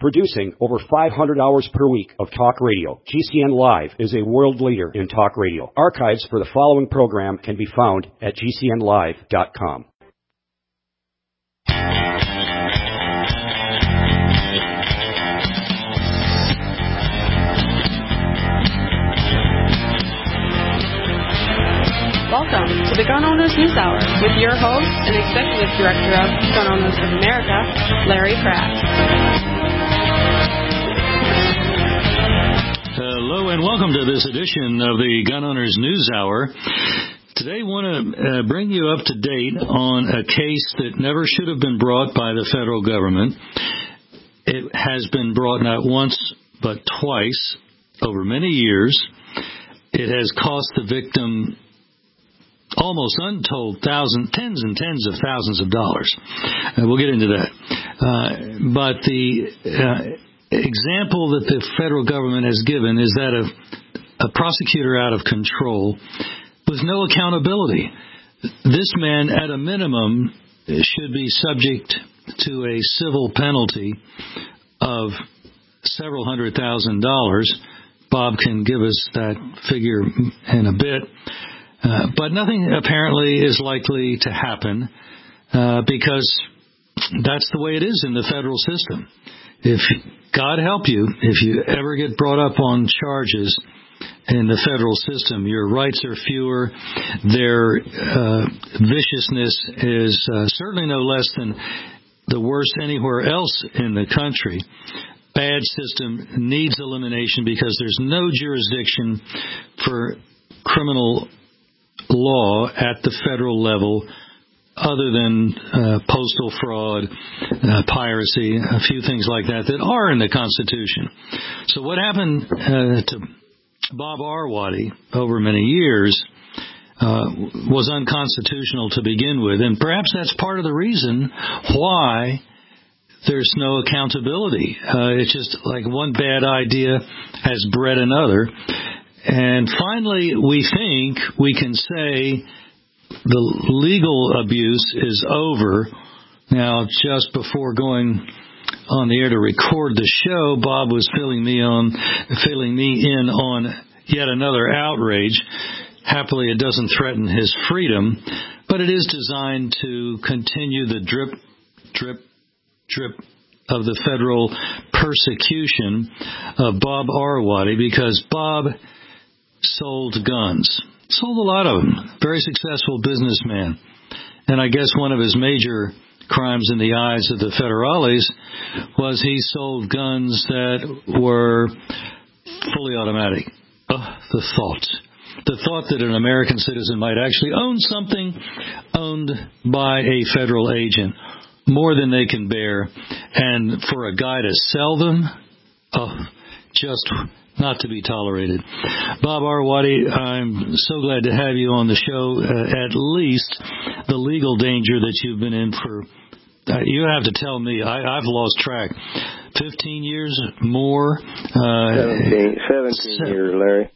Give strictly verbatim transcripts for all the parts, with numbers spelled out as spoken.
Producing over five hundred hours per week of talk radio, G C N Live is a world leader in talk radio. Archives for the following program can be found at G C N live dot com. Welcome to the Gun Owners News Hour with your host and Executive Director of Gun Owners of America, Larry Pratt. Hello and welcome to this edition of the Gun Owners News Hour. Today I want to uh, bring you up to date on a case that never should have been brought by the federal government. It has been brought not once but twice over many years. It has cost the victim almost untold thousands, tens and tens of thousands of dollars. Uh, we'll get into that. Uh, but the uh, example that the federal government has given is that of a prosecutor out of control with no accountability. This man, at a minimum, should be subject to a civil penalty of several hundred thousand dollars. Bob can give us that figure in a bit. Uh, but nothing apparently is likely to happen uh, because that's the way it is in the federal system. If God help you, if you ever get brought up on charges in the federal system, your rights are fewer. Their uh, viciousness is uh, certainly no less than the worst anywhere else in the country. Bad system needs elimination because there's no jurisdiction for criminal law at the federal level other than uh, postal fraud, uh, piracy, a few things like that that are in the Constitution. So what happened uh, to Bob Arwady over many years uh, was unconstitutional to begin with, and perhaps that's part of the reason why there's no accountability. Uh, it's just like one bad idea has bred another. And finally, we think we can say the legal abuse is over. Now, just before going on the air to record the show, Bob was filling me on, filling me in on yet another outrage. Happily, it doesn't threaten his freedom, but it is designed to continue the drip, drip, drip of the federal persecution of Bob Arwady, because Bob sold guns. Sold a lot of them. Very successful businessman. And I guess one of his major crimes in the eyes of the federales was he sold guns that were fully automatic. Oh, the thought. The thought that an American citizen might actually own something owned by a federal agent. More than they can bear. And for a guy to sell them, oh, just not to be tolerated. Bob Arwady, I'm so glad to have you on the show. Uh, at least the legal danger that you've been in for, uh, you have to tell me, I, I've lost track. fifteen years more? Uh, seventeen, seventeen se- years, Larry.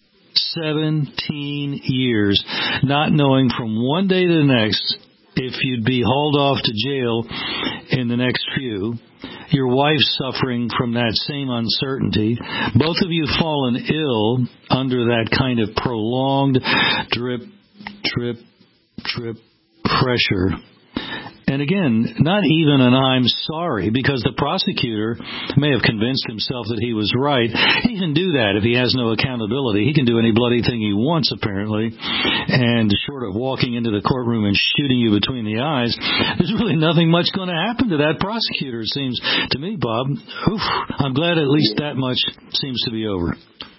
seventeen years, not knowing from one day to the next if you'd be hauled off to jail in the next few. Your wife's suffering from that same uncertainty. Both of you fallen ill under that kind of prolonged drip, drip, drip pressure. And again, not even an I'm sorry, because the prosecutor may have convinced himself that he was right. He can do that if he has no accountability. He can do any bloody thing he wants, apparently. And short of walking into the courtroom and shooting you between the eyes, there's really nothing much going to happen to that prosecutor, it seems to me, Bob. Oof, I'm glad at least that much seems to be over.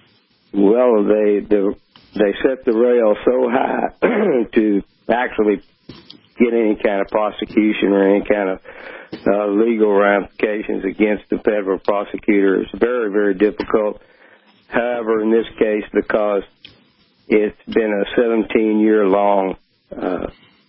Well, they they, they set the rail so high to actually get any kind of prosecution or any kind of uh, legal ramifications against the federal prosecutor. It's very, very difficult. However, in this case, because it's been a seventeen-year-long uh,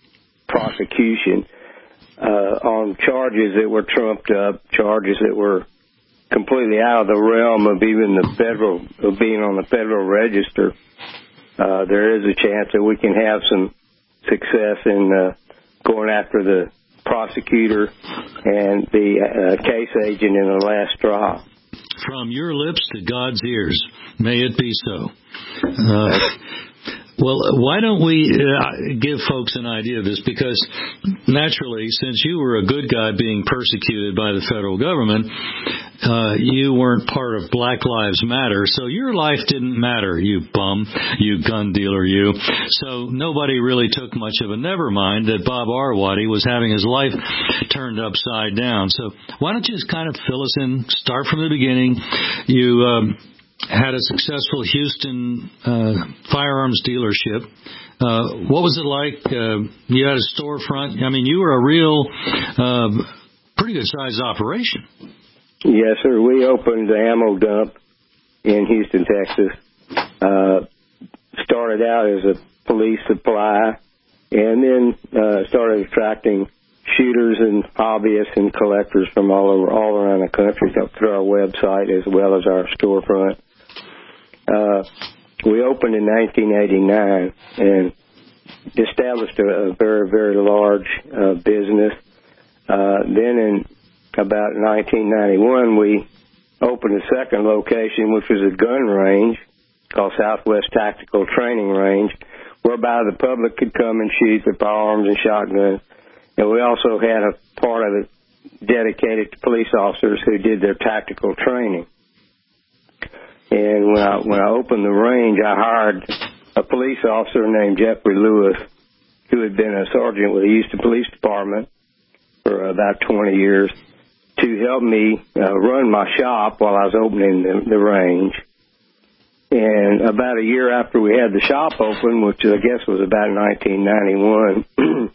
prosecution uh, on charges that were trumped up, charges that were completely out of the realm of even the federal, of being on the Federal Register, uh, there is a chance that we can have some success in uh, going after the prosecutor and the uh, case agent in the last trial. From your lips to God's ears, may it be so. Uh, well, why don't we uh, give folks an idea of this? Because naturally, since you were a good guy being persecuted by the federal government, uh, you weren't part of Black Lives Matter, so your life didn't matter, you bum, you gun dealer, you. So nobody really took much of a never mind that Bob Arwady was having his life turned upside down. So why don't you just kind of fill us in, start from the beginning. You um, had a successful Houston uh, firearms dealership. Uh, what was it like? Uh, you had a storefront. I mean, you were a real, uh, pretty good-sized operation. Yes, sir. We opened the ammo dump in Houston, Texas. Uh, started out as a police supply, and then uh, started attracting shooters and hobbyists and collectors from all over, all around the country through our website as well as our storefront. Uh, we opened in nineteen eighty-nine and established a, a very, very large uh, business. Uh, then in about nineteen ninety-one, we opened a second location, which was a gun range called Southwest Tactical Training Range, whereby the public could come and shoot their firearms and shotguns. And we also had a part of it dedicated to police officers who did their tactical training. And when I, when I opened the range, I hired a police officer named Jeffrey Lewis, who had been a sergeant with the Houston Police Department for about twenty years, to help me uh, run my shop while I was opening the, the range. And about a year after we had the shop open, which I guess was about nineteen ninety-one,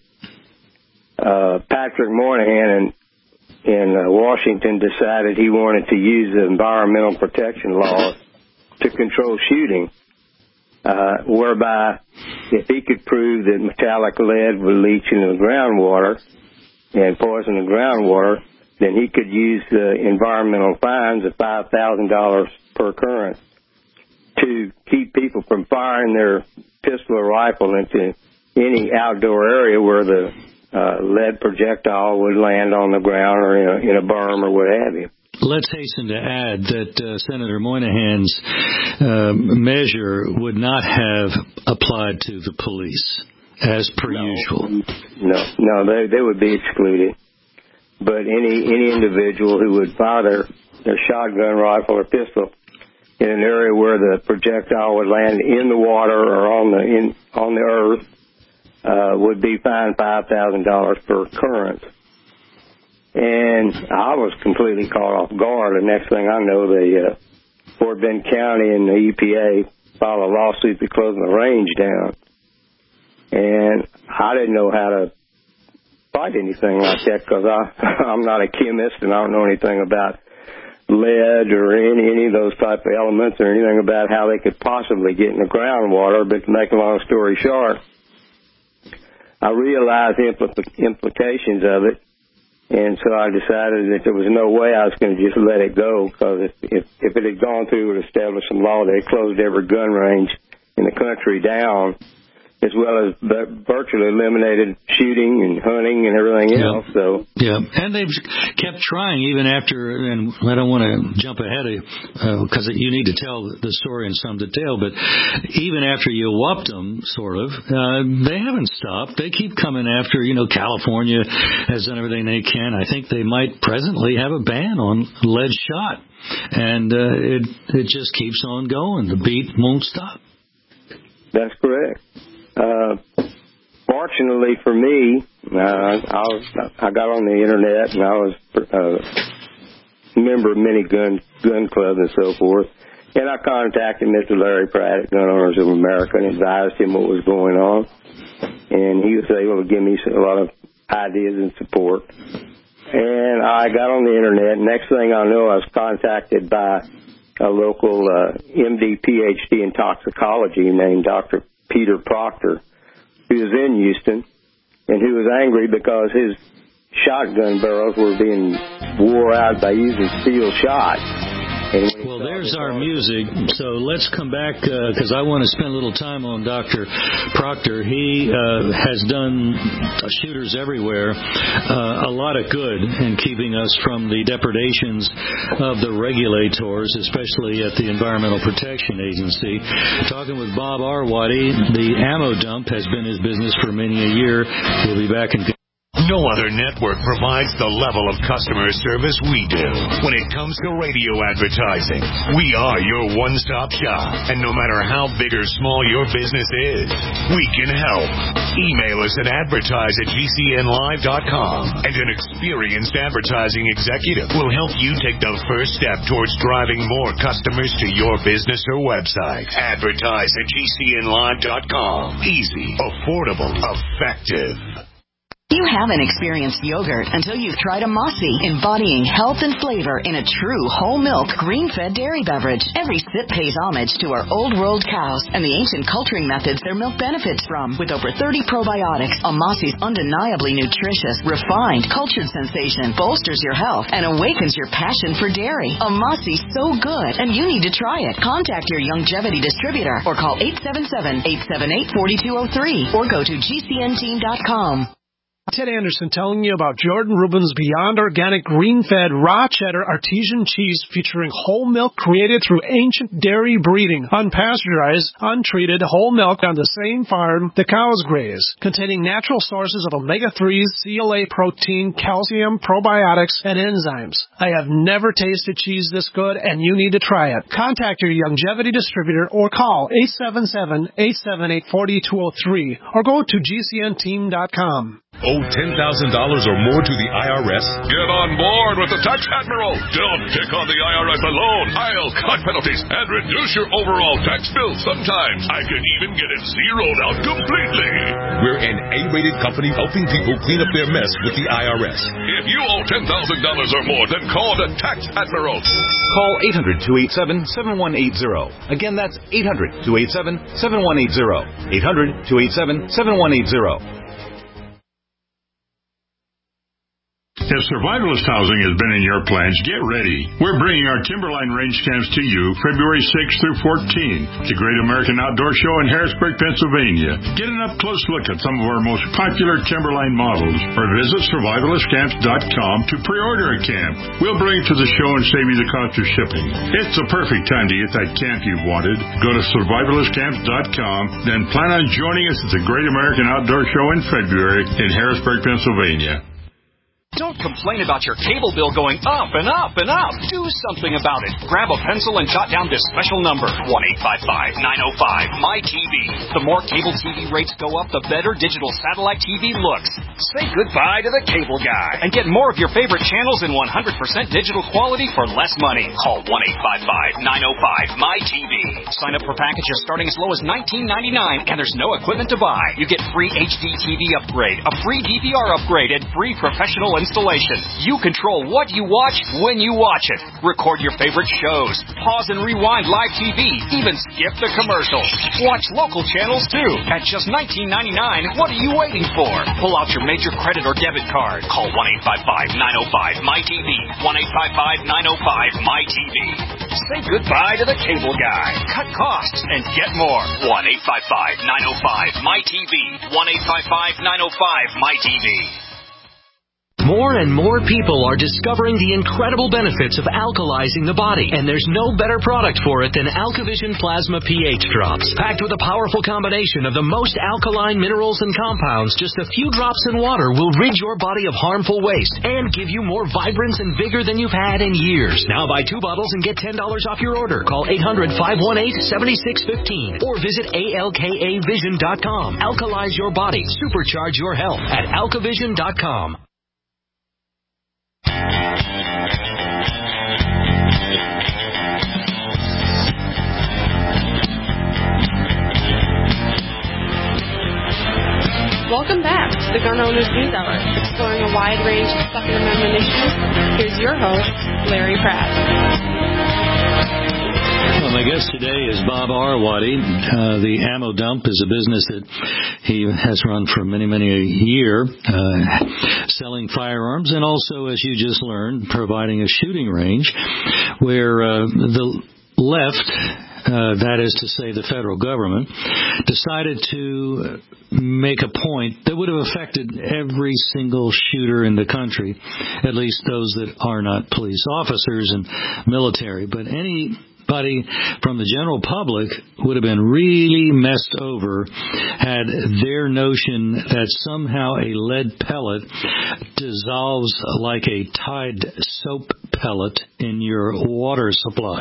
uh, Patrick Moynihan in, in uh, Washington decided he wanted to use the environmental protection laws to control shooting, uh, whereby if he could prove that metallic lead would leach into the groundwater and poison the groundwater, then he could use the environmental fines of five thousand dollars per occurrence to keep people from firing their pistol or rifle into any outdoor area where the uh, lead projectile would land on the ground or in a, in a berm or what have you. Let's hasten to add that uh, Senator Moynihan's uh, measure would not have applied to the police, as per no, usual. No, no, they they would be excluded. But any any individual who would fire their, their shotgun, rifle, or pistol in an area where the projectile would land in the water or on the in on the earth uh, would be fined five thousand dollars per occurrence. And I was completely caught off guard. The next thing I know, the uh, Fort Bend County and the E P A filed a lawsuit to close the range down. And I didn't know how to fight anything like that because I'm not a chemist and I don't know anything about lead or any, any of those type of elements or anything about how they could possibly get in the groundwater. But to make a long story short, I realized the impl- implications of it. And so I decided that there was no way I was going to just let it go because if, if, if it had gone through and established some law that closed every gun range in the country down, as well as virtually eliminated shooting and hunting and everything yeah. else. So yeah, and they've kept trying even after. And I don't want to jump ahead of because uh, you need to tell the story in some detail. But even after you whopped them, sort of, uh, they haven't stopped. They keep coming after. You know, California has done everything they can. I think they might presently have a ban on lead shot, and uh, it it just keeps on going. The beat won't stop. That's correct. Uh, fortunately for me, uh, I was, I got on the internet and I was uh, a member of many gun gun clubs and so forth. And I contacted Mister Larry Pratt at Gun Owners of America and advised him what was going on. And he was able to give me a lot of ideas and support. And I got on the internet. Next thing I know, I was contacted by a local uh, M D, P H D in toxicology named Doctor Peter Proctor, who was in Houston, and who was angry because his shotgun barrels were being wore out by using steel shot. Well, there's our music. So let's come back because uh, I want to spend a little time on Doctor Proctor. He uh, has done shooters everywhere, uh, a lot of good in keeping us from the depredations of the regulators, especially at the Environmental Protection Agency. Talking with Bob Arwady, the ammo dump has been his business for many a year. We'll be back in. No other network provides the level of customer service we do. When it comes to radio advertising, we are your one-stop shop. And no matter how big or small your business is, we can help. Email us at advertise at G C N live dot com, and an experienced advertising executive will help you take the first step towards driving more customers to your business or website. Advertise at G C N live dot com. Easy, affordable, effective. You haven't experienced yogurt until you've tried a Mossy, embodying health and flavor in a true whole milk, green-fed dairy beverage. Every sip pays homage to our old world cows and the ancient culturing methods their milk benefits from. With over thirty probiotics, a Mossy's undeniably nutritious, refined, cultured sensation bolsters your health and awakens your passion for dairy. A Mossy's so good, and you need to try it. Contact your Youngevity distributor or call eight seven seven, eight seven eight, four two zero three or go to G C N team dot com. Ted Anderson telling you about Jordan Rubin's Beyond Organic Green-Fed Raw Cheddar Artesian Cheese featuring whole milk created through ancient dairy breeding, unpasteurized, untreated whole milk on the same farm the cows graze, containing natural sources of omega threes, C L A protein, calcium, probiotics, and enzymes. I have never tasted cheese this good, and you need to try it. Contact your Youngevity distributor or call eight seven seven, eight seven eight, four two zero three or go to G C N team dot com. Owe ten thousand dollars or more to the I R S? Get on board with the Tax Admiral. Don't take on the I R S alone. I'll cut penalties and reduce your overall tax bill. Sometimes I can even get it zeroed out completely. We're an A-rated company helping people clean up their mess with the I R S. If you owe ten thousand dollars or more, then call the Tax Admiral. Call eight hundred, two eight seven, seven one eight zero. Again, that's eight hundred, two eight seven, seven one eight zero. eight hundred, two eight seven, seven one eight zero. If survivalist housing has been in your plans, get ready. We're bringing our Timberline Range Camps to you February sixth through fourteenth. The Great American Outdoor Show in Harrisburg, Pennsylvania. Get an up-close look at some of our most popular Timberline models, or visit survivalist camps dot com to pre-order a camp. We'll bring it to the show and save you the cost of shipping. It's the perfect time to get that camp you've wanted. Go to survivalist camps dot com, then plan on joining us at the Great American Outdoor Show in February in Harrisburg, Pennsylvania. Don't complain about your cable bill going up and up and up. Do something about it. Grab a pencil and jot down this special number, one eight five five, nine oh five, M Y T V. The more cable T V rates go up, the better digital satellite T V looks. Say goodbye to the cable guy and get more of your favorite channels in one hundred percent digital quality for less money. Call one eight five five, nine oh five, M Y T V. Sign up for packages starting as low as nineteen ninety-nine, and there's no equipment to buy. You get free H D T V upgrade, a free D V R upgrade, and free professional installation. You control what you watch when you watch it. Record your favorite shows. Pause and rewind live T V. Even skip the commercials. Watch local channels too. At just nineteen ninety-nine, what are you waiting for? Pull out your major credit or debit card. Call one eight five five, nine oh five, M Y T V. one eight five five, nine oh five, M Y T V. Say goodbye to the cable guy. Cut costs and get more. one eight five five, nine oh five, M Y T V. one eight five five, nine oh five, M Y T V. More and more people are discovering the incredible benefits of alkalizing the body, and there's no better product for it than AlkaVision Plasma pH Drops. Packed with a powerful combination of the most alkaline minerals and compounds, just a few drops in water will rid your body of harmful waste and give you more vibrance and vigor than you've had in years. Now buy two bottles and get ten dollars off your order. Call eight hundred, five one eight, seven six one five or visit A L K A vision dot com. Alkalize your body. Supercharge your health at alka vision dot com. Welcome back to the Gun Owners News Hour, exploring a wide range of Second Amendment issues. Here's your host, Larry Pratt. Well, my guest today is Bob Arwady. Uh, the Ammo Dump is a business that he has run for many, many a year, uh, selling firearms and also, as you just learned, providing a shooting range where uh, the left, uh, that is to say the federal government, decided to make a point that would have affected every single shooter in the country, at least those that are not police officers and military. But anybody from the general public would have been really messed over had their notion that somehow a lead pellet dissolves like a Tide soap pellet in your water supply.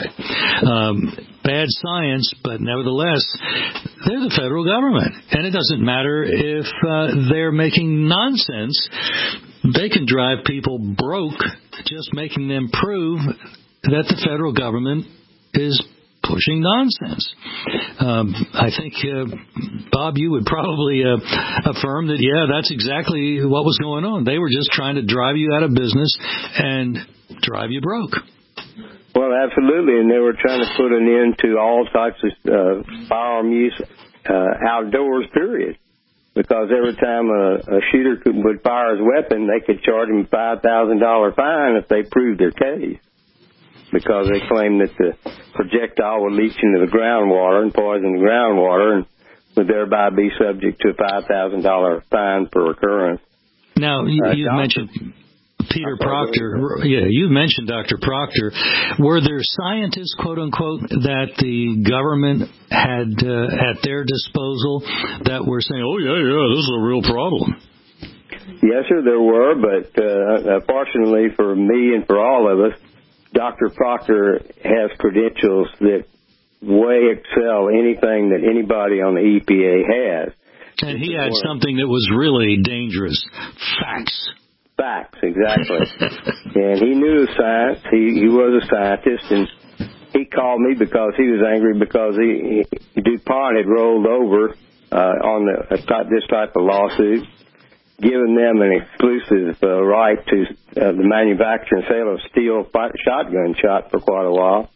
Um, bad science, but nevertheless, they're the federal government. And it doesn't matter if uh, they're making nonsense. They can drive people broke just making them prove that the federal government is pushing nonsense. Um, I think, uh, Bob, you would probably uh, affirm that, yeah, that's exactly what was going on. They were just trying to drive you out of business and drive you broke. Well, absolutely, and they were trying to put an end to all types of uh, firearm use uh, outdoors, period. Because every time a, a shooter could, would fire his weapon, they could charge him a five thousand dollars fine if they proved their case. Because they claimed that the projectile would leach into the groundwater and poison the groundwater and would thereby be subject to a five thousand dollars fine per occurrence. Now, you, uh, you mentioned Peter Proctor. Yeah, you mentioned Doctor Proctor. Were there scientists, quote unquote, that the government had uh, at their disposal that were saying, oh, yeah, yeah, this is a real problem? Yes, sir, there were, but uh, fortunately for me and for all of us, Doctor Proctor has credentials that way excel anything that anybody on the E P A has. And he had something that was really dangerous. Facts. Facts, exactly. And he knew science. He, he was a scientist, and he called me because he was angry because he, he DuPont had rolled over uh, on the, uh, this type of lawsuit, giving them an exclusive uh, right to uh, the manufacture and sale of steel shotgun shot for quite a while.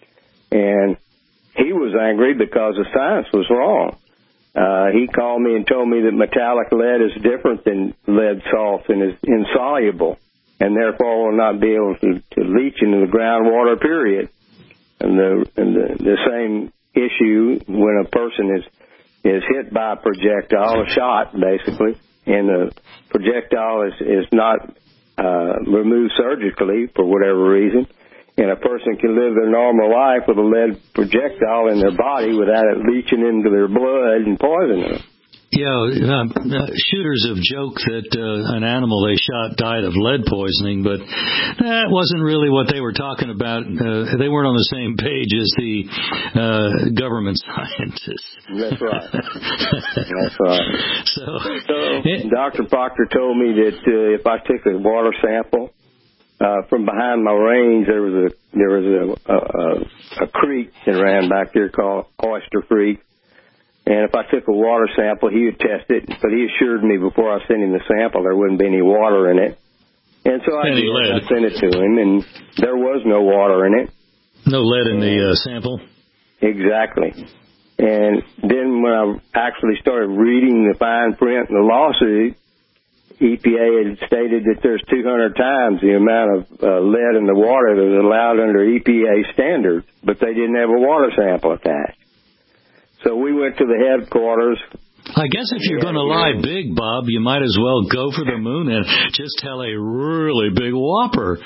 And he was angry because the science was wrong. Uh, he called me and told me that metallic lead is different than lead salt and is insoluble, and therefore will not be able to, to leach into the groundwater, period. And the, and the the same issue when a person is is hit by a projectile, a shot basically, and the projectile is is not uh, removed surgically for whatever reason, and a person can live their normal life with a lead projectile in their body without it leaching into their blood and poisoning them. Yeah, uh, uh, shooters have joked that uh, an animal they shot died of lead poisoning, but that wasn't really what they were talking about. Uh, they weren't on the same page as the uh, government scientists. That's right. That's right. So, so Doctor Proctor told me that uh, if I took a water sample uh, from behind my range, there was a there was a, a, a, a creek that ran back there called Oyster Creek. And if I took a water sample, he would test it. But he assured me before I sent him the sample there wouldn't be any water in it. And so I, did, I sent it to him, and there was no water in it. No lead in the uh, sample? Exactly. And then when I actually started reading the fine print in the lawsuit, E P A had stated that there's two hundred times the amount of uh, lead in the water that was allowed under E P A standards, but they didn't have a water sample attached. So we went to the headquarters. I guess if you're going to lie big, Bob, you might as well go for the moon and just tell a really big whopper.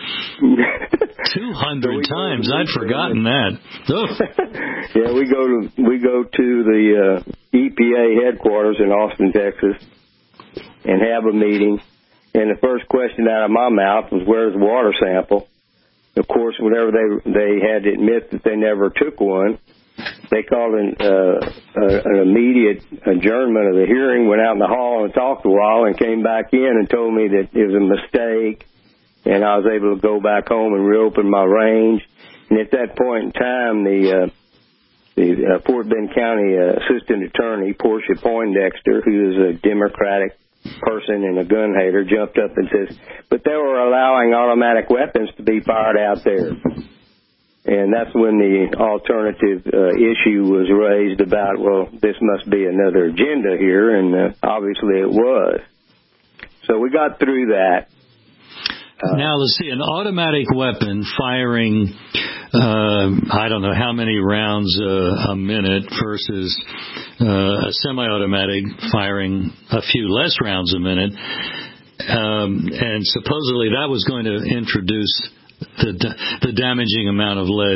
Two hundred so times. I'd forgotten that. Yeah, we go to we go to the uh, E P A headquarters in Austin, Texas, and have a meeting. And the first question out of my mouth was, "Where's the water sample?" Of course, whenever they they had to admit that they never took one, they called an, uh, uh, an immediate adjournment of the hearing, went out in the hall and talked a while, and came back in and told me that it was a mistake, and I was able to go back home and reopen my range. And at that point in time, the uh, the uh, Fort Bend County uh, Assistant Attorney, Portia Poindexter, who is a Democratic person and a gun hater, jumped up and says, "But they were allowing automatic weapons to be fired out there." And that's when the alternative uh, issue was raised about, well, this must be another agenda here, and uh, obviously it was. So we got through that. Uh, now, let's see, an automatic weapon firing, uh, I don't know how many rounds uh, a minute versus uh, a semi-automatic firing a few less rounds a minute. Um, and supposedly that was going to introduce the the damaging amount of lead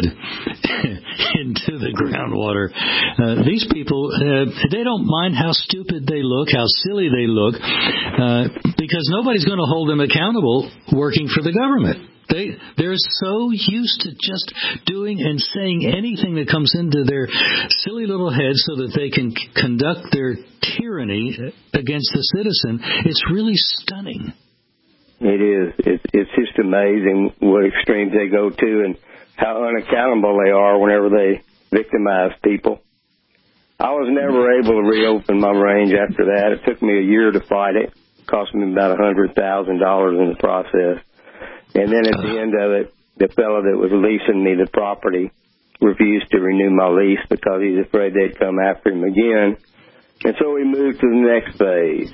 into the groundwater. Uh, these people, uh, they don't mind how stupid they look, how silly they look, uh, because nobody's going to hold them accountable working for the government. They, they're so used to just doing and saying anything that comes into their silly little heads so that they can c- conduct their tyranny against the citizen. It's really stunning. It is. It's, it's just amazing what extremes they go to and how unaccountable they are whenever they victimize people. I was never able to reopen my range after that. It took me a year to fight it. It cost me about one hundred thousand dollars in the process. And then at the end of it, the fellow that was leasing me the property refused to renew my lease because he's afraid they'd come after him again. And so we moved to the next phase,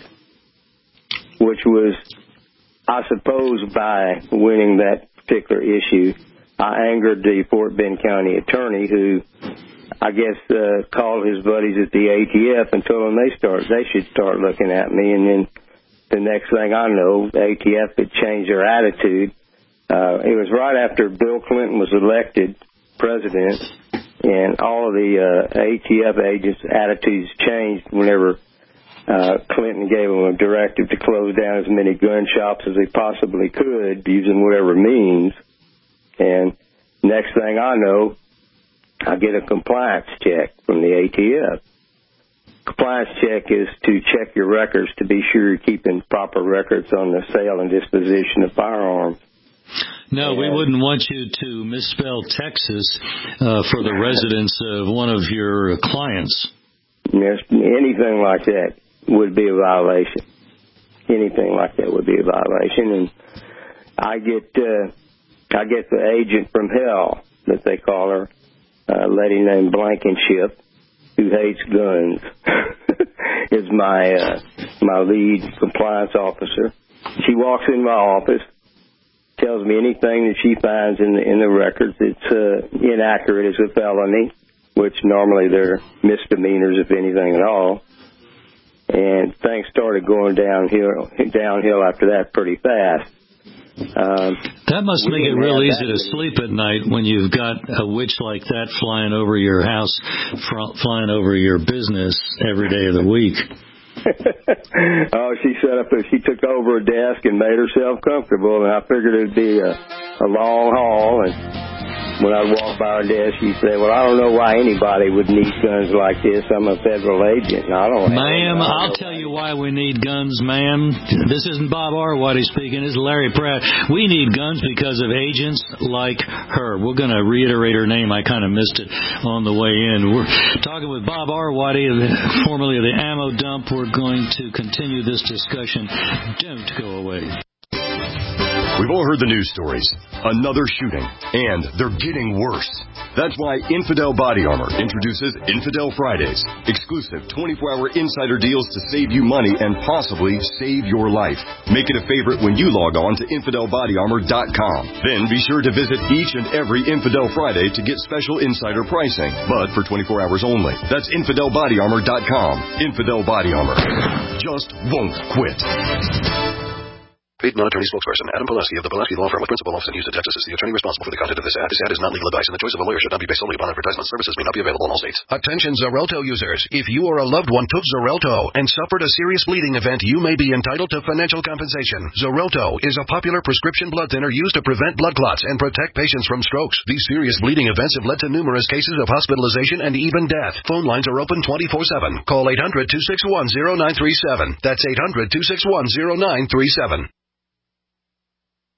which was, I suppose, by winning that particular issue, I angered the Fort Bend County attorney who, I guess, uh, called his buddies at the A T F and told them they start, they should start looking at me. And then the next thing I know, the A T F had changed their attitude. Uh, it was right after Bill Clinton was elected president, and all of the uh, A T F agents' attitudes changed whenever uh, Clinton gave them a directive to close down as many gun shops as they possibly could, using whatever means. And next thing I know, I get a compliance check from the A T F. Compliance check is to check your records to be sure you're keeping proper records on the sale and disposition of firearms. No, we wouldn't want you to misspell Texas uh, for the residence of one of your clients. Yes, anything like that would be a violation. Anything like that would be a violation. And I get uh, I get the agent from hell, that they call her, a lady named Blankenship, who hates guns, is my uh, my lead compliance officer. She walks in my office, tells me anything that she finds in the, in the records that's uh, inaccurate is a felony, which normally they're misdemeanors, if anything at all. And things started going downhill, downhill after that pretty fast. Um, that must make it real easy to sleep at night when you've got a witch like that flying over your house, fr- flying over your business every day of the week. Oh, she set up, she took over a desk and made herself comfortable, and I figured it'd be a, a long haul. And when I'd walk by her desk, she'd say, well, I don't know why anybody would need guns like this. I'm a federal agent, and I don't have Ma'am, them. I'll tell you why we need guns, ma'am. This isn't Bob Arwady speaking. This is Larry Pratt. We need guns because of agents like her. We're going to reiterate her name. I kind of missed it on the way in. We're talking with Bob Arwady, formerly of the Ammo Dump. We're going to continue this discussion. Don't go away. We've all heard the news stories. Another shooting. And they're getting worse. That's why Infidel Body Armor introduces Infidel Fridays. Exclusive twenty-four hour insider deals to save you money and possibly save your life. Make it a favorite when you log on to infidel body armor dot com. Then be sure to visit each and every Infidel Friday to get special insider pricing. But for twenty-four hours only. That's infidel body armor dot com. Infidel Body Armor. Just won't quit. Paid non-attorney spokesperson Adam Pileski of the Pileski Law Firm with principal office in Houston, Texas is the attorney responsible for the content of this ad. This ad is not legal advice, and the choice of a lawyer should not be based solely upon advertisement. Services may not be available in all states. Attention Xarelto users. If you or a loved one took Xarelto and suffered a serious bleeding event, you may be entitled to financial compensation. Xarelto is a popular prescription blood thinner used to prevent blood clots and protect patients from strokes. These serious bleeding events have led to numerous cases of hospitalization and even death. Phone lines are open twenty-four seven. Call eight hundred, two six one, zero nine three seven. That's eight hundred, two six one, zero nine three seven.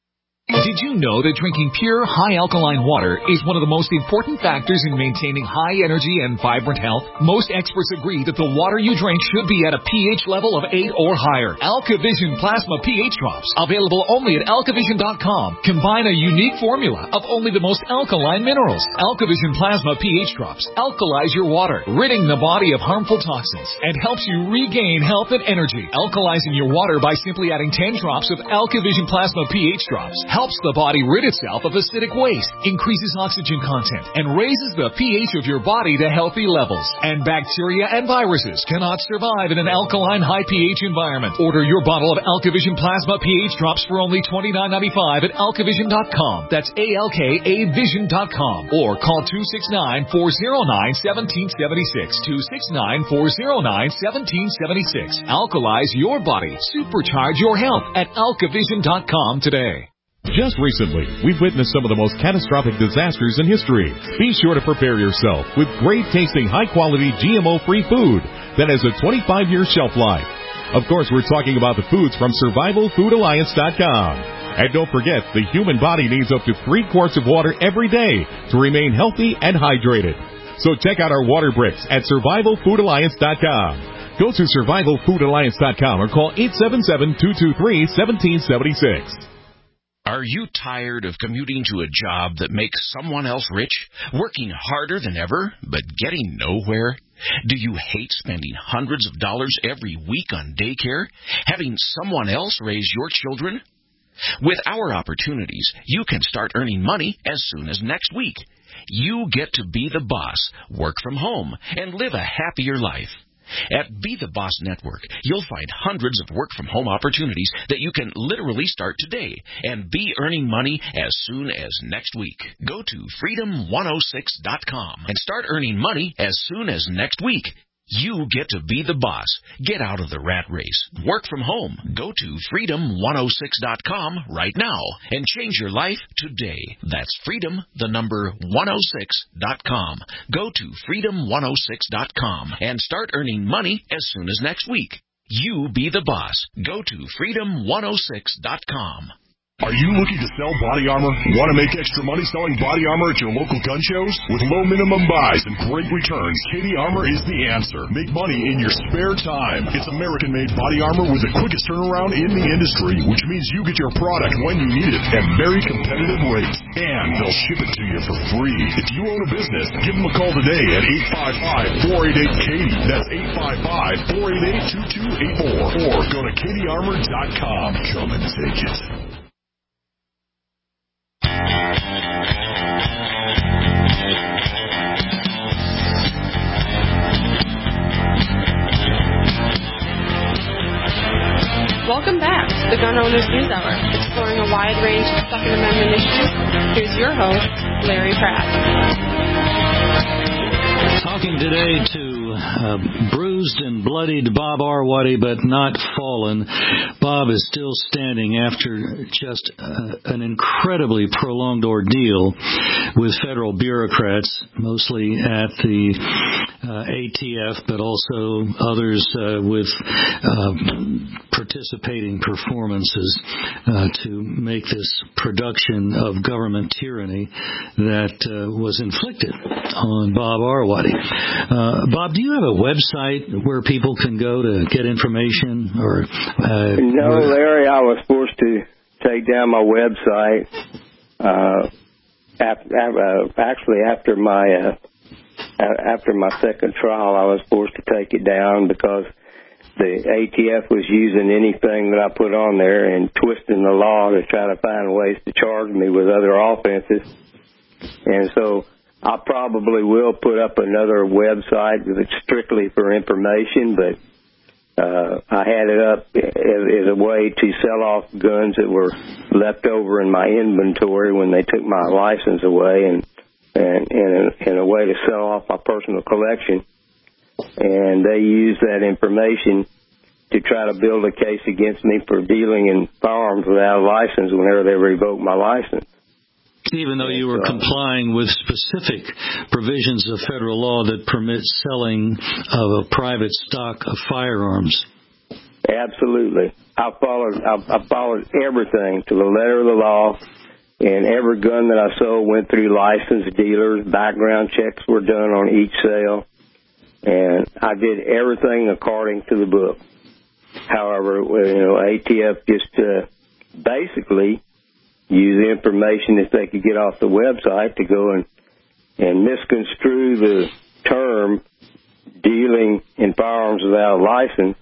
Did you know that drinking pure, high-alkaline water is one of the most important factors in maintaining high energy and vibrant health? Most experts agree that the water you drink should be at a pH level of eight or higher. AlkaVision Plasma pH Drops, available only at alkavision dot com, combine a unique formula of only the most alkaline minerals. AlkaVision Plasma pH Drops alkalize your water, ridding the body of harmful toxins, and helps you regain health and energy. Alkalizing your water by simply adding ten drops of AlkaVision Plasma pH Drops helps the body rid itself of acidic waste, increases oxygen content, and raises the pH of your body to healthy levels. And bacteria and viruses cannot survive in an alkaline high pH environment. Order your bottle of AlkaVision Plasma pH Drops for only twenty-nine ninety-five at alkavision dot com. That's A L K A vision dot com. Or call two six nine, four oh nine, one seven seven six. two six nine, four oh nine, one seven seven six. Alkalize your body. Supercharge your health at alkavision dot com today. Just recently, we've witnessed some of the most catastrophic disasters in history. Be sure to prepare yourself with great-tasting, high-quality, G M O-free food that has a twenty-five year shelf life. Of course, we're talking about the foods from survival food alliance dot com. And don't forget, the human body needs up to three quarts of water every day to remain healthy and hydrated. So check out our water bricks at survival food alliance dot com. Go to survival food alliance dot com or call eight seven seven, two two three, one seven seven six. Are you tired of commuting to a job that makes someone else rich, working harder than ever, but getting nowhere? Do you hate spending hundreds of dollars every week on daycare, having someone else raise your children? With our opportunities, you can start earning money as soon as next week. You get to be the boss, work from home, and live a happier life. At Be the Boss Network, you'll find hundreds of work-from-home opportunities that you can literally start today and be earning money as soon as next week. Go to freedom one oh six dot com and start earning money as soon as next week. You get to be the boss. Get out of the rat race. Work from home. Go to freedom one oh six dot com right now and change your life today. That's freedom, the number one oh six dot com. Go to freedom one oh six dot com and start earning money as soon as next week. You be the boss. Go to freedom one oh six dot com. Are you looking to sell body armor? Want to make extra money selling body armor at your local gun shows? With low minimum buys and great returns, Katie Armor is the answer. Make money in your spare time. It's American-made body armor with the quickest turnaround in the industry, which means you get your product when you need it at very competitive rates. And they'll ship it to you for free. If you own a business, give them a call today at eight five five, four eight eight, Katie. That's eight five five, four eight eight, two two eight four. Or go to katie armor dot com. Come and take it. Welcome back to the Gun Owners News Hour, exploring a wide range of Second Amendment issues. Here's your host, Larry Pratt. Talking today to uh, bruised and bloodied Bob Arwady, but not fallen. Bob is still standing after just uh, an incredibly prolonged ordeal with federal bureaucrats, mostly at the uh, A T F, but also others uh, with uh, participating performances uh, to make this production of government tyranny that uh, was inflicted on Bob Arwady. Uh, Bob, do you have a website where people can go to get information? Or uh, No, Larry, I was forced to take down my website. Uh, after, uh, actually, after my uh, after my second trial, I was forced to take it down because the A T F was using anything that I put on there and twisting the law to try to find ways to charge me with other offenses. And so I probably will put up another website that's strictly for information, but uh, I had it up as, as a way to sell off guns that were left over in my inventory when they took my license away, and and, and a, and a way to sell off my personal collection. And they used that information to try to build a case against me for dealing in firearms without a license whenever they revoked my license. Even though you were complying with specific provisions of federal law that permit selling of a private stock of firearms. Absolutely. I followed I, I followed everything to the letter of the law, and every gun that I sold went through licensed dealers. Background checks were done on each sale, and I did everything according to the book. However, you know, A T F just uh, basically used the information that they could get off the website to go and and misconstrue the term dealing in firearms without a license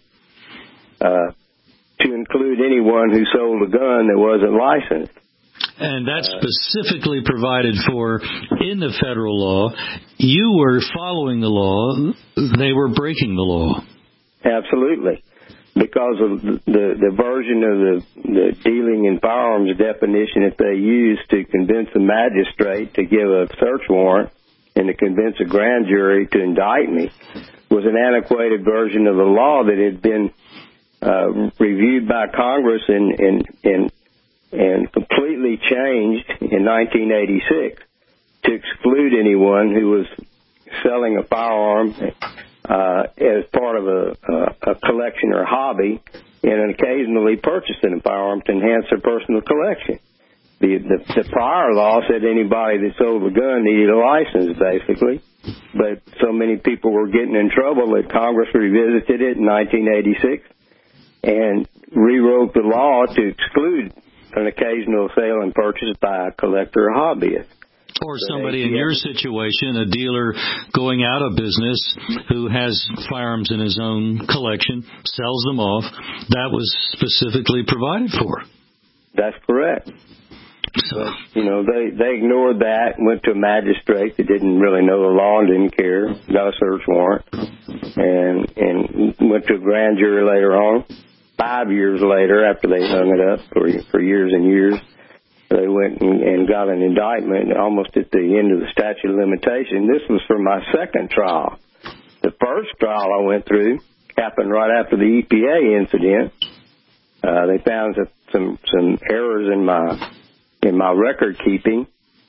uh, to include anyone who sold a gun that wasn't licensed. And that's specifically provided for in the federal law. You were following the law. They were breaking the law. Absolutely. Because of the, the version of the, the dealing in firearms definition that they used to convince a magistrate to give a search warrant and to convince a grand jury to indict me was an antiquated version of the law that had been uh, reviewed by Congress and, and, and, and completely changed in nineteen eighty-six to exclude anyone who was selling a firearm Uh, as part of a, a, a collection or hobby, and occasionally purchasing a firearm to enhance their personal collection. The, the, the prior law said anybody that sold a gun needed a license, basically. But so many people were getting in trouble that Congress revisited it in nineteen eighty-six and rewrote the law to exclude an occasional sale and purchase by a collector or hobbyist. Or somebody in your situation, a dealer going out of business who has firearms in his own collection, sells them off. That was specifically provided for. That's correct. So, but, you know, they, they ignored that, went to a magistrate that didn't really know the law and didn't care, got a search warrant, and, and went to a grand jury later on. Five years later, after they hung it up for, for years and years, they went and, and got an indictment almost at the end of the statute of limitation. This was for my second trial. The first trial I went through happened right after the E P A incident. Uh, they found some some errors in my in my record keeping,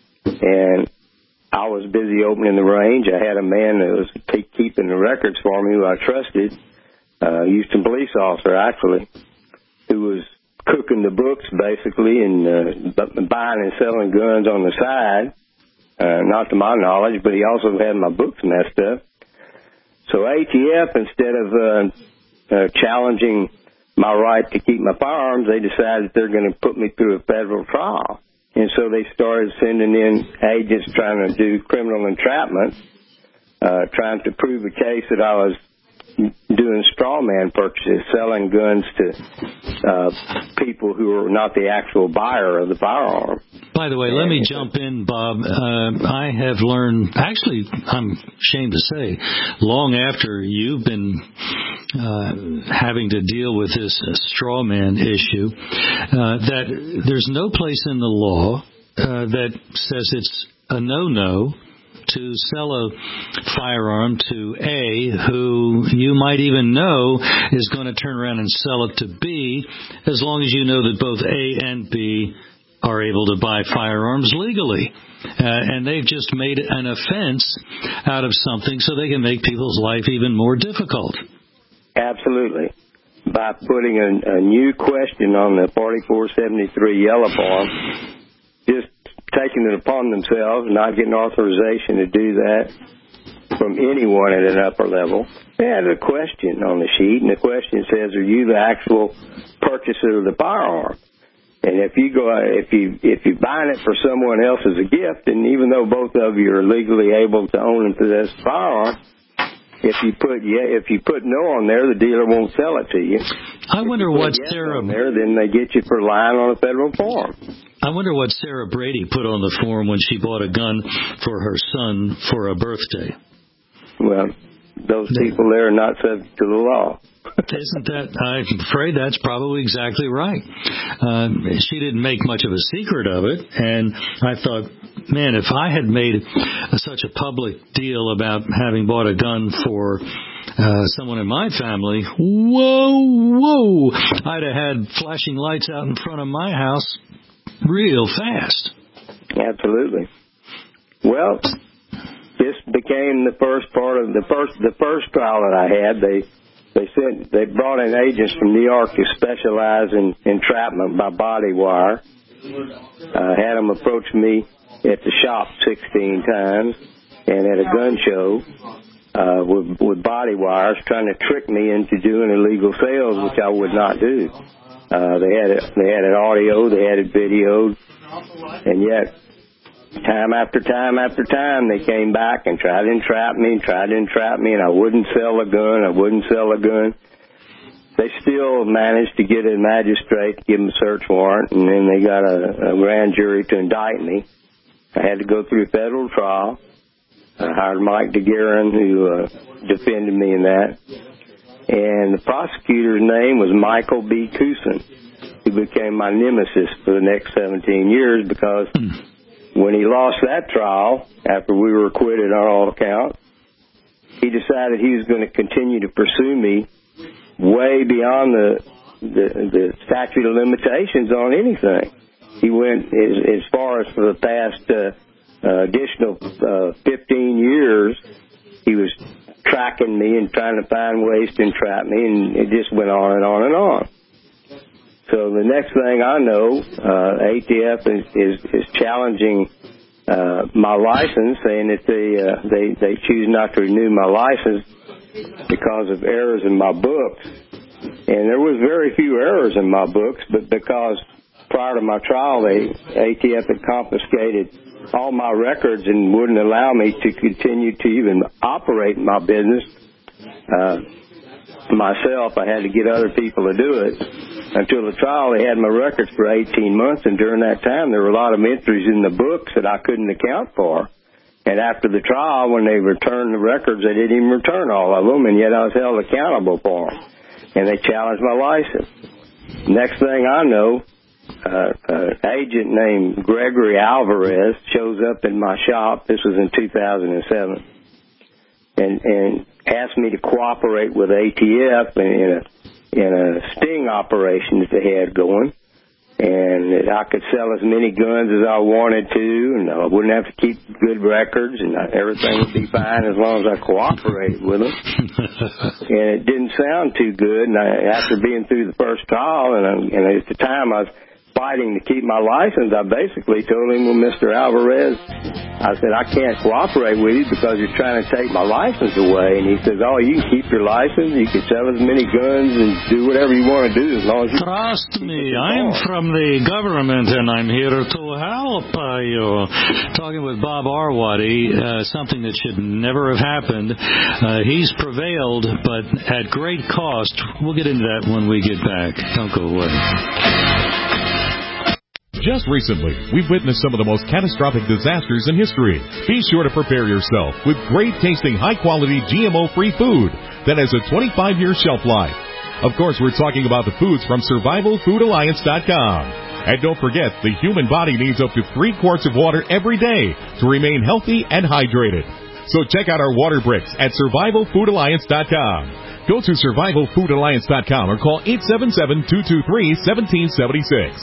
and I was busy opening the range. I had a man that was keeping the records for me who I trusted, uh, Houston police officer actually, who was cooking the books, basically, and uh, buying and selling guns on the side, uh, not to my knowledge, but he also had my books messed up. So A T F, instead of uh, uh, challenging my right to keep my firearms, they decided they're going to put me through a federal trial. And so they started sending in agents trying to do criminal entrapment, uh, trying to prove a case that I was doing straw man purchases, selling guns to uh, people who are not the actual buyer of the firearm. By the way, let me jump in, Bob. Uh, I have learned, actually, I'm ashamed to say, long after you've been uh, having to deal with this uh, straw man issue, uh, that there's no place in the law uh, that says it's a no-no to sell a firearm to A, who you might even know is going to turn around and sell it to B, as long as you know that both A and B are able to buy firearms legally. Uh, and they've just made an offense out of something so they can make people's life even more difficult. Absolutely. By putting a, a new question on the forty-four seventy-three yellow form, just taking it upon themselves, not getting authorization to do that from anyone at an upper level. They had a question on the sheet, and the question says, "Are you the actual purchaser of the firearm?" And if you go, if you if you buying it for someone else as a gift, and even though both of you are legally able to own and possess the firearm, if you put yeah, if you put no on there, the dealer won't sell it to you. I wonder what yes Sarah on there, then they get you for lying on a federal form. I wonder what Sarah Brady put on the form when she bought a gun for her son for a birthday. Well, those people there are not subject to the law. Isn't that? I'm afraid that's probably exactly right. Um, she didn't make much of a secret of it, and I thought, man, if I had made a, such a public deal about having bought a gun for uh, someone in my family, whoa, whoa, I'd have had flashing lights out in front of my house real fast. Absolutely. Well, this became the first part of the first the first trial that I had. They they sent they brought in agents from New York to specialize in entrapment by body wire. Uh, had them approach me at the shop sixteen times and at a gun show uh, with, with body wires, trying to trick me into doing illegal sales, which I would not do. Uh, they had it, they had it audio, they had it videoed, and yet time after time after time they came back and tried to entrap me, tried to entrap me, and I wouldn't sell a gun, I wouldn't sell a gun. They still managed to get a magistrate to give them a search warrant, and then they got a, a grand jury to indict me. I had to go through a federal trial. I hired Mike DeGuerin, who uh, defended me in that. And the prosecutor's name was Michael B. Cousin, who became my nemesis for the next seventeen years because when he lost that trial, after we were acquitted on all accounts, he decided he was going to continue to pursue me way beyond the, the the statute of limitations on anything. He went as, as far as for the past uh, uh, additional uh, fifteen years, he was tracking me and trying to find ways to entrap me, and it just went on and on and on. So the next thing I know, uh, A T F is, is, is challenging uh, my license, saying that they, uh, they, they choose not to renew my license because of errors in my books. And there was very few errors in my books, but because prior to my trial, they, A T F had confiscated all my records and wouldn't allow me to continue to even operate my business uh, myself. I had to get other people to do it. Until the trial, they had my records for eighteen months, and during that time, there were a lot of entries in the books that I couldn't account for. And after the trial, when they returned the records, they didn't even return all of them, and yet I was held accountable for them. And they challenged my license. Next thing I know, uh, an agent named Gregory Alvarez shows up in my shop. This was in two thousand seven. And, and asked me to cooperate with A T F in a, in a sting operation that they had going. And that I could sell as many guns as I wanted to, and I wouldn't have to keep good records, and everything would be fine as long as I cooperated with them. And it didn't sound too good. And I, after being through the first trial, and, I, and at the time I was fighting to keep my license, I basically told him, well, Mister Alvarez, I said, I can't cooperate with you because you're trying to take my license away. And he says, oh, you can keep your license, you can sell as many guns and do whatever you want to do as long as you... Trust me, I'm from the government and I'm here to help uh, you. Talking with Bob Arwady, uh, something that should never have happened. Uh, he's prevailed, but at great cost. We'll get into that when we get back. Don't go away. Just recently, we've witnessed some of the most catastrophic disasters in history. Be sure to prepare yourself with great-tasting, high-quality, G M O-free food that has a twenty-five year shelf life. Of course, we're talking about the foods from Survival Food Alliance dot com. And don't forget, the human body needs up to three quarts of water every day to remain healthy and hydrated. So check out our water bricks at Survival Food Alliance dot com. Go to Survival Food Alliance dot com or call eight seven seven, two two three, one seven seven six.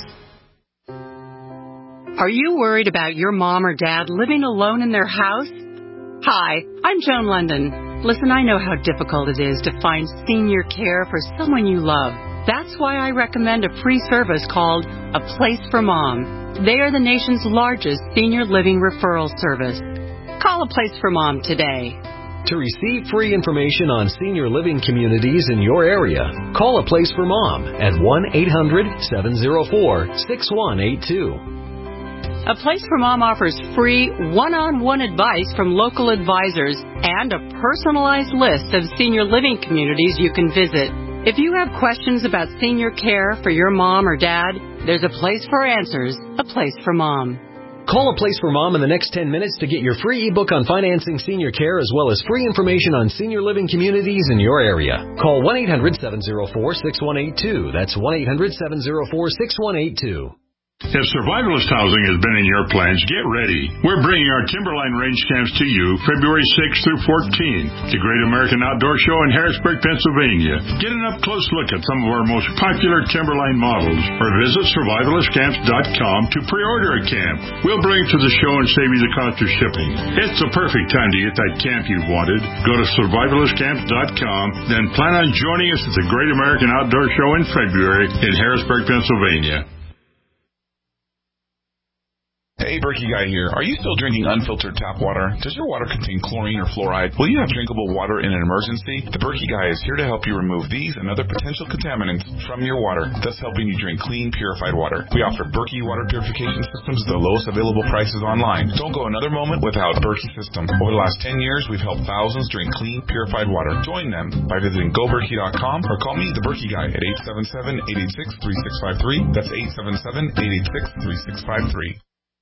Are you worried about your mom or dad living alone in their house? Hi, I'm Joan London. Listen, I know how difficult it is to find senior care for someone you love. That's why I recommend a free service called A Place for Mom. They are the nation's largest senior living referral service. Call A Place for Mom today. To receive free information on senior living communities in your area, call A Place for Mom at one eight hundred, seven oh four, six one eight two. A Place for Mom offers free one-on-one advice from local advisors and a personalized list of senior living communities you can visit. If you have questions about senior care for your mom or dad, there's a place for answers, A Place for Mom. Call A Place for Mom in the next ten minutes to get your free ebook on financing senior care as well as free information on senior living communities in your area. Call one eight hundred, seven oh four, six one eight two. That's one eight hundred, seven oh four, six one eight two. If Survivalist Housing has been in your plans, get ready. We're bringing our Timberline Range Camps to you February sixth through fourteenth, the Great American Outdoor Show in Harrisburg, Pennsylvania. Get an up-close look at some of our most popular Timberline models, or visit survivalist camps dot com to pre-order a camp. We'll bring it to the show and save you the cost of shipping. It's the perfect time to get that camp you've wanted. Go to survivalist camps dot com, then plan on joining us at the Great American Outdoor Show in February in Harrisburg, Pennsylvania. Hey, Berkey Guy here. Are you still drinking unfiltered tap water? Does your water contain chlorine or fluoride? Will you have drinkable water in an emergency? The Berkey Guy is here to help you remove these and other potential contaminants from your water, thus helping you drink clean, purified water. We offer Berkey water purification systems at the lowest available prices online. Don't go another moment without a Berkey system. Over the last ten years, we've helped thousands drink clean, purified water. Join them by visiting go berkey dot com or call me, the Berkey Guy, at eight seven seven, eight eight six, three six five three. That's eight seven seven, eight eight six, three six five three.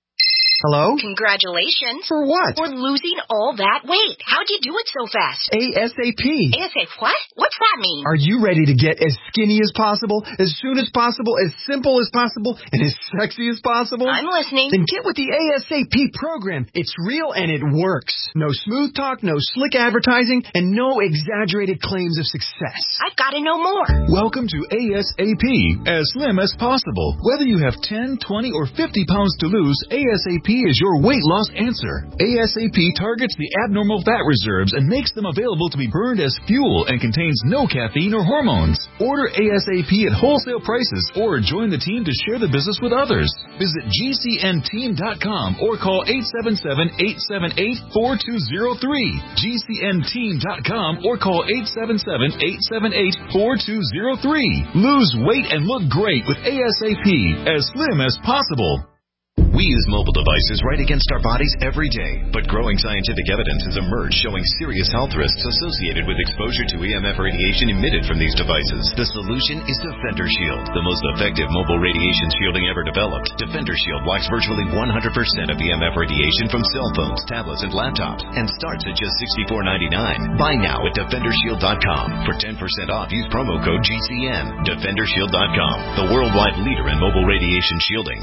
Hello? Congratulations. For what? For losing all that weight. How'd you do it so fast? ASAP. ASAP what? What's that mean? Are you ready to get as skinny as possible, as soon as possible, as simple as possible, and as sexy as possible? I'm listening. Then get with the ASAP program. It's real and it works. No smooth talk, no slick advertising, and no exaggerated claims of success. I've got to know more. Welcome to ASAP. As slim as possible. Whether you have ten, twenty, or fifty pounds to lose, ASAP is your weight loss answer. ASAP targets the abnormal fat reserves and makes them available to be burned as fuel and contains no caffeine or hormones. Order ASAP at wholesale prices or join the team to share the business with others. Visit G C N team dot com or call eight seven seven, eight seven eight, four two zero three. G C N team dot com or call eight seven seven, eight seven eight, four two zero three. Lose weight and look great with ASAP, as slim as possible. We use mobile devices right against our bodies every day, but growing scientific evidence has emerged showing serious health risks associated with exposure to E M F radiation emitted from these devices. The solution is Defender Shield, the most effective mobile radiation shielding ever developed. Defender Shield blocks virtually one hundred percent of E M F radiation from cell phones, tablets, and laptops, and starts at just sixty-four ninety-nine. Buy now at defender shield dot com. For ten percent off, use promo code G C N. defender shield dot com, the worldwide leader in mobile radiation shielding.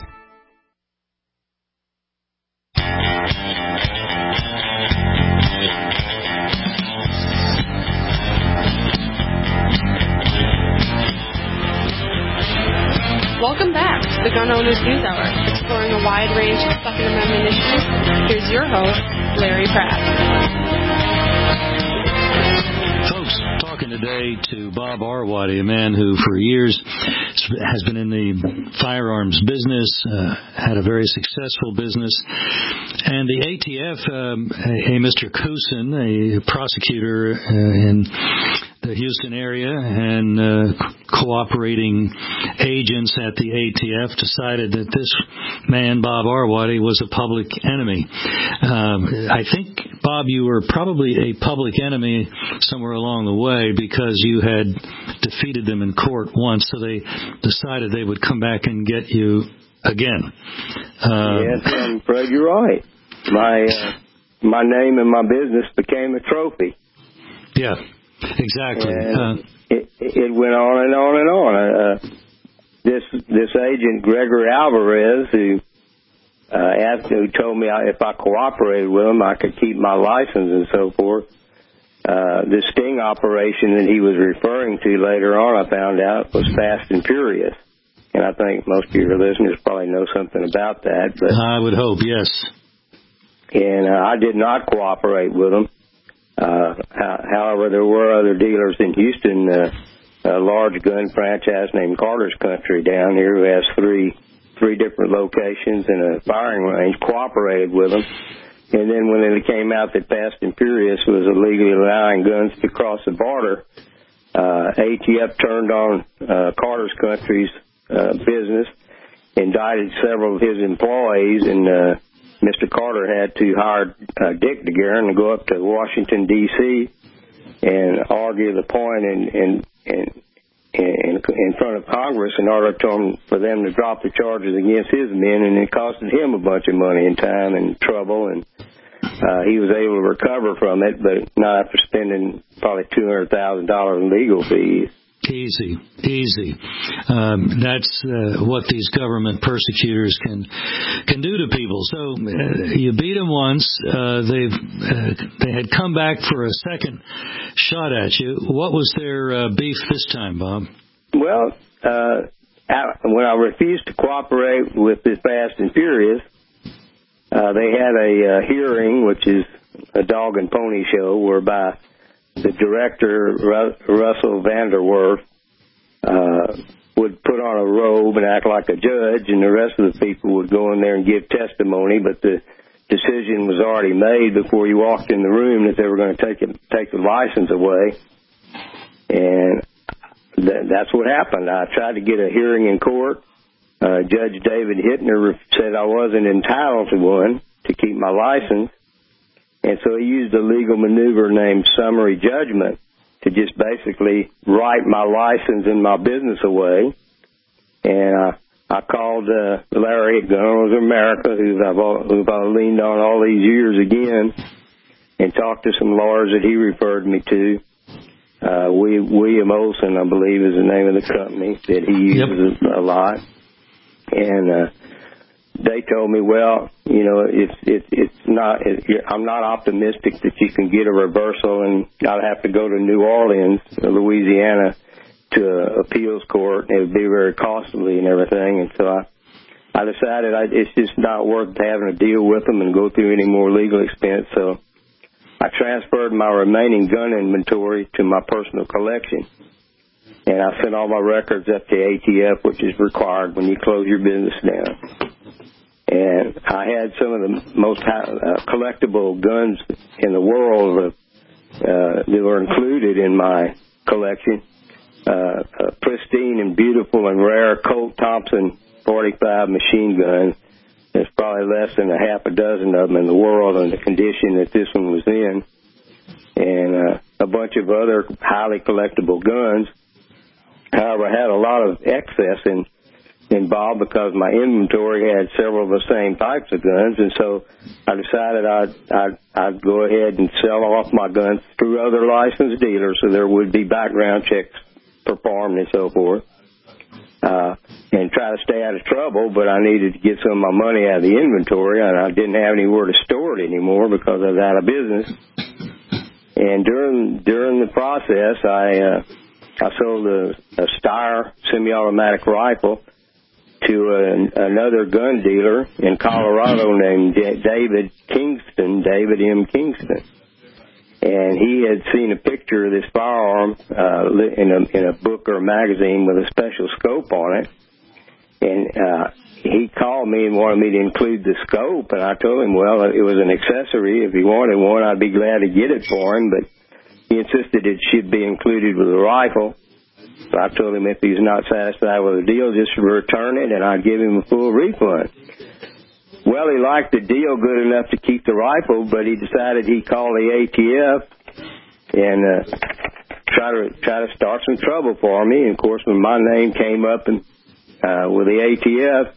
Welcome back to the Gun Owners News Hour, exploring a wide range of Second Amendment issues. Here's your host, Larry Pratt. Folks, talking today to Bob Arwady, a man who for years has been in the firearms business, uh, had a very successful business. And the A T F, um, a, a Mister Cousin, a prosecutor uh, in the Houston area, and uh, cooperating agents at the A T F decided that this man, Bob Arwady, was a public enemy. Um, I think, Bob, you were probably a public enemy somewhere along the way because you had defeated them in court once, so they decided they would come back and get you again. Um, yes, I'm afraid you're right. My uh, my name and my business became a trophy. Yeah. Exactly. Uh, it, it went on and on and on. Uh, this this agent Gregory Alvarez, who uh, asked, who told me if I cooperated with him, I could keep my license and so forth. Uh, the sting operation that he was referring to later on, I found out, was Fast and Furious, and I think most of your listeners probably know something about that. But I would hope, yes. And uh, I did not cooperate with him. Uh, however, there were other dealers in Houston, uh, a large gun franchise named Carter's Country down here, who has three three different locations and a firing range, cooperated with them. And then when it came out that Fast and Furious was illegally allowing guns to cross the border, uh, A T F turned on uh, Carter's Country's uh, business, indicted several of his employees, and uh, Mister Carter had to hire uh, Dick DeGuerin to go up to Washington, D C and argue the point in, in, in, in, in front of Congress in order to, for them to drop the charges against his men, and it costed him a bunch of money and time and trouble, and uh, he was able to recover from it, but not after spending probably two hundred thousand dollars in legal fees. Easy, easy. Um, that's uh, what these government persecutors can can do to people. So uh, you beat them once. Uh, they've uh, they had come back for a second shot at you. What was their uh, beef this time, Bob? Well, uh, when I refused to cooperate with this Fast and Furious, uh, they had a uh, hearing, which is a dog and pony show, whereby the director, Russell Vanderwerf, uh, would put on a robe and act like a judge, and the rest of the people would go in there and give testimony, but the decision was already made before you walked in the room that they were going to take it, take the license away. And th- that's what happened. I tried to get a hearing in court. Uh, Judge David Hittner said I wasn't entitled to one to keep my license. And so he used a legal maneuver named summary judgment to just basically write my license and my business away. And uh, I called uh, Larry at Gun Owners of America, who I've, who I've leaned on all these years again, and talked to some lawyers that he referred me to. Uh, William Olson, I believe, is the name of the company that he uses yep. a lot. And uh, they told me, well, you know, it's it, it's not. It, I'm not optimistic that you can get a reversal, and I'd have to go to New Orleans, Louisiana, to an appeals court. It would be very costly and everything. And so I, I decided I, it's just not worth having to deal with them and go through any more legal expense. So I transferred my remaining gun inventory to my personal collection. And I sent all my records up to A T F, which is required when you close your business down. And I had some of the most uh, collectible guns in the world uh, that were included in my collection. Uh, a pristine and beautiful and rare Colt Thompson forty-five machine gun. There's probably less than a half a dozen of them in the world in the condition that this one was in. And uh, a bunch of other highly collectible guns. However, I had a lot of excess in involved because my inventory had several of the same types of guns, and so I decided I'd, I'd, I'd go ahead and sell off my guns through other licensed dealers so there would be background checks performed and so forth, uh, and try to stay out of trouble, but I needed to get some of my money out of the inventory, and I didn't have anywhere to store it anymore because I was out of business. And during during the process, I uh, I sold a, a Steyr semi-automatic rifle to a, another gun dealer in Colorado named David Kingston, David M. Kingston. And he had seen a picture of this firearm uh, in, a, in a book or a magazine with a special scope on it. And uh, he called me and wanted me to include the scope. And I told him, well, it was an accessory. If he wanted one, I'd be glad to get it for him. But he insisted it should be included with the rifle. So I told him if he's not satisfied with the deal, just return it, and I'd give him a full refund. Well, he liked the deal good enough to keep the rifle, but he decided he'd call the A T F and uh, try to try to start some trouble for me. And, of course, when my name came up and uh, with the A T F,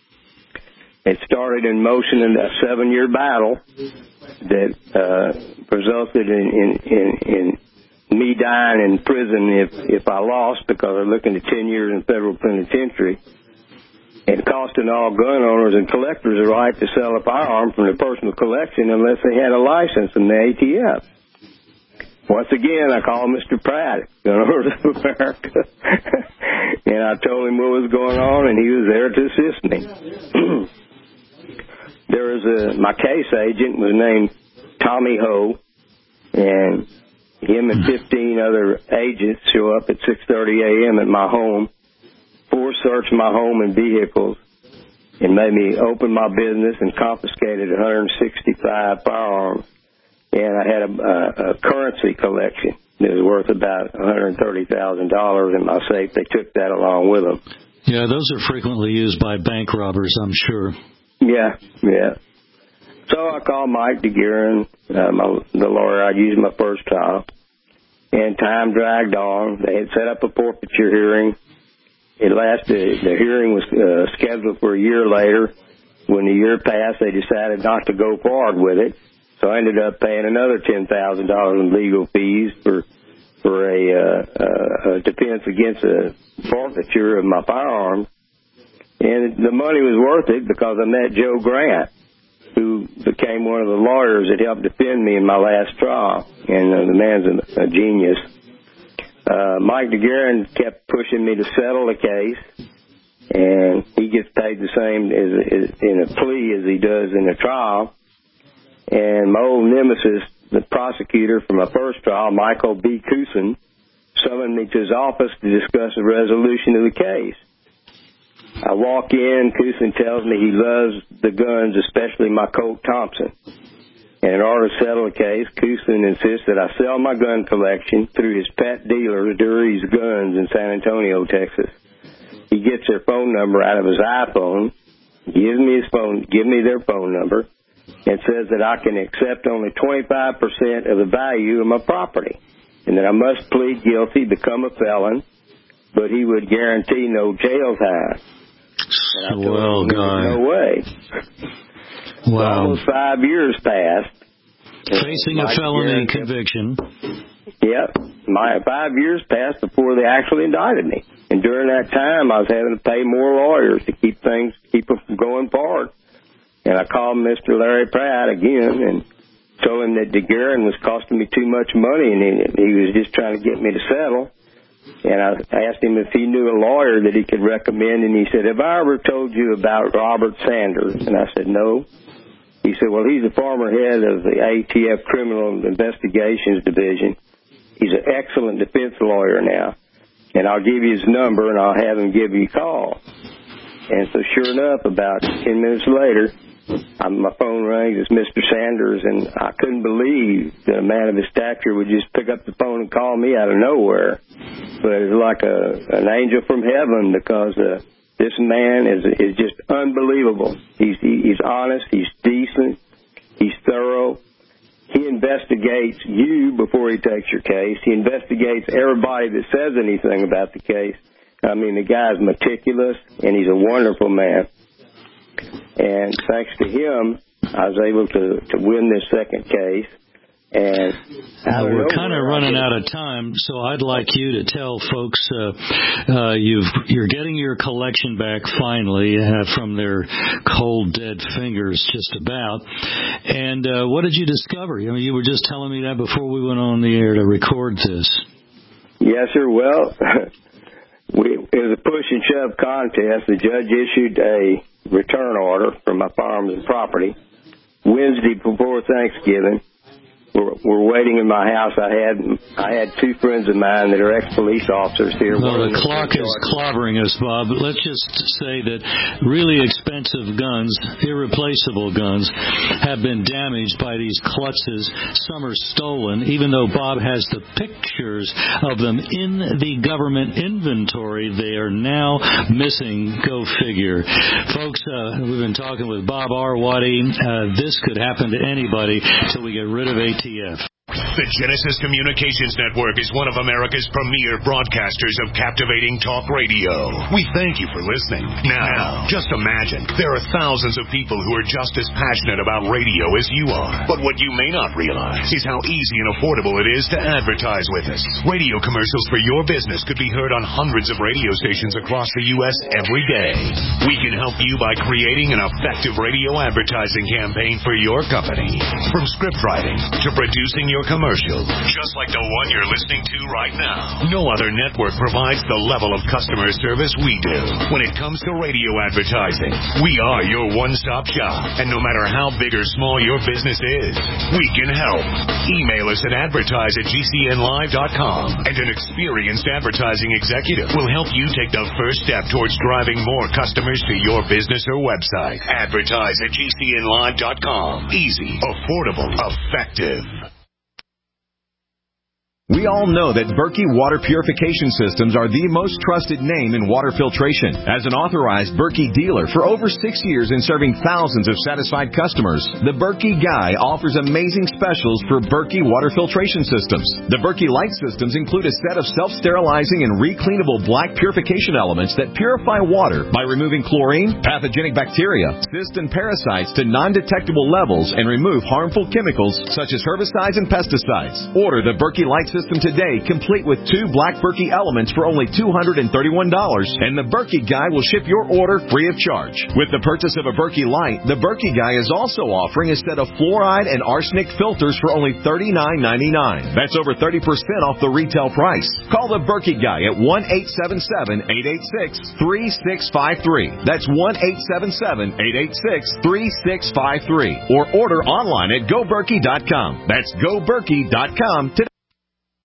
it started in motion in a seven-year battle that uh, resulted in, in, in, in me dying in prison if if I lost, because I'm looking at ten years in federal penitentiary, and costing all gun owners and collectors the right to sell a firearm from their personal collection unless they had a license from the A T F. Once again, I called Mister Pratt, Gun Owners of America, and I told him what was going on, and he was there to assist me. There was a my case agent was named Tommy Ho, and him and fifteen other agents show up at six thirty a.m. at my home, force search my home and vehicles, and made me open my business and confiscated one hundred sixty-five firearms. And I had a, a, a currency collection that was worth about one hundred thirty thousand dollars in my safe. They took that along with them. Yeah, those are frequently used by bank robbers, I'm sure. Yeah, yeah. So I called Mike DeGuerin, uh, my, the lawyer I used in my first trial, and time dragged on. They had set up a forfeiture hearing. It lasted. The hearing was uh, scheduled for a year later. When the year passed, they decided not to go forward with it. So I ended up paying another ten thousand dollars in legal fees for for a, uh, a defense against a forfeiture of my firearms. And the money was worth it because I met Joe Grant, who became one of the lawyers that helped defend me in my last trial. And uh, the man's a, a genius. Uh, Mike DeGuerin kept pushing me to settle the case, and he gets paid the same as, as in a plea as he does in a trial. And my old nemesis, the prosecutor from my first trial, Michael B. Cousin, summoned me to his office to discuss the resolution of the case. I walk in, Cousin tells me he loves the guns, especially my Colt Thompson. And in order to settle the case, Cousin insists that I sell my gun collection through his pet dealer, Dury's Guns in San Antonio, Texas. He gets their phone number out of his iPhone, gives me his phone, give me their phone number, and says that I can accept only twenty-five percent of the value of my property, and that I must plead guilty, become a felon, but he would guarantee no jail time. And I told well, him, guy. no way. Wow. Almost five years passed. Facing a felony conviction. Yep. My five years passed before they actually indicted me. And during that time, I was having to pay more lawyers to keep things, keep them from going forward. And I called Mister Larry Pratt again and told him that DeGuerin was costing me too much money, and he, he was just trying to get me to settle. And I asked him if he knew a lawyer that he could recommend, and he said, have I ever told you about Robert Sanders? And I said, no. He said, well, he's the former head of the A T F Criminal Investigations Division. He's an excellent defense lawyer now. And I'll give you his number, and I'll have him give you a call. And so sure enough, about ten minutes later, I'm, my phone rings. It's Mister Sanders, and I couldn't believe that a man of his stature would just pick up the phone and call me out of nowhere. But it was like a, an angel from heaven, because uh, this man is is just unbelievable. He's he, he's honest. He's decent. He's thorough. He investigates you before he takes your case. He investigates everybody that says anything about the case. I mean, the guy's meticulous, and he's a wonderful man. And thanks to him, I was able to, to win this second case. And uh, we're kind of running out of time, so I'd like you to tell folks uh, uh, you've, you're getting your collection back finally uh, from their cold, dead fingers, just about. And uh, what did you discover? I mean, you were just telling me that before we went on the air to record this. Yes, sir. Well, we, it was a push and shove contest. The judge issued a return order for my firearms and property Wednesday before Thanksgiving. We're, we're waiting in my house. I had I had two friends of mine that are ex-police officers here. Well, the clock is clobbering us, Bob. But let's just say that really expensive guns, irreplaceable guns, have been damaged by these klutzes. Some are stolen, even though Bob has the pictures of them in the government inventory. They are now missing. Go figure. Folks, uh, we've been talking with Bob Arwady. Uh, this could happen to anybody till we get rid of A T F. The Genesis Communications Network is one of America's premier broadcasters of captivating talk radio. We thank you for listening. Now, just imagine, there are thousands of people who are just as passionate about radio as you are. But what you may not realize is how easy and affordable it is to advertise with us. Radio commercials for your business could be heard on hundreds of radio stations across the U S every day. We can help you by creating an effective radio advertising campaign for your company. From script writing to producing your commercial. Just like the one you're listening to right now. No other network provides the level of customer service we do. When it comes to radio advertising, we are your one-stop shop. And no matter how big or small your business is, we can help. Email us at advertise at g c n live dot com, and an experienced advertising executive will help you take the first step towards driving more customers to your business or website. Advertise at g c n live dot com. Easy, affordable, effective. We all know that Berkey Water Purification Systems are the most trusted name in water filtration. As an authorized Berkey dealer for over six years and serving thousands of satisfied customers, the Berkey Guy offers amazing specials for Berkey Water Filtration Systems. The Berkey Light Systems include a set of self-sterilizing and recleanable black purification elements that purify water by removing chlorine, pathogenic bacteria, cysts, and parasites to non-detectable levels and remove harmful chemicals such as herbicides and pesticides. Order the Berkey Light system today, complete with two Black Berkey elements for only two hundred thirty-one dollars, and the Berkey Guy will ship your order free of charge. With the purchase of a Berkey Light, the Berkey Guy is also offering a set of fluoride and arsenic filters for only thirty-nine ninety-nine. That's over thirty percent off the retail price. Call the Berkey Guy at one eight seven seven, eight eight six, three six five three. That's one eight seven seven, eight eight six, three six five three. Or order online at go berkey dot com. That's go berkey dot com today.